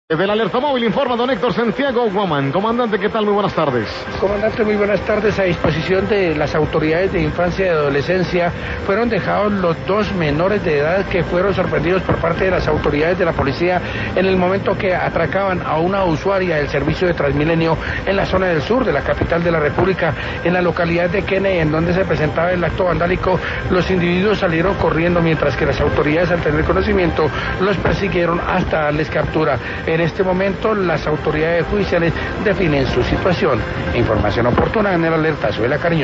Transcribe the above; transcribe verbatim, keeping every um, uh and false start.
Desde el alerta móvil informa don Héctor Santiago Woman. Comandante, ¿qué tal? Muy buenas tardes. Comandante, muy buenas tardes. A disposición de las autoridades de infancia y adolescencia fueron dejados los dos menores de edad que fueron sorprendidos por parte de las autoridades de la policía en el momento que atracaban a una usuaria del servicio de Transmilenio en la zona del sur de la capital de la República, en la localidad de Kennedy, en donde se presentaba el acto vandálico. Los individuos salieron corriendo mientras que las autoridades, al tener conocimiento, los persiguieron hasta darles captura. En este momento, las autoridades judiciales definen su situación. Información oportuna en el alerta. Soy la cariño.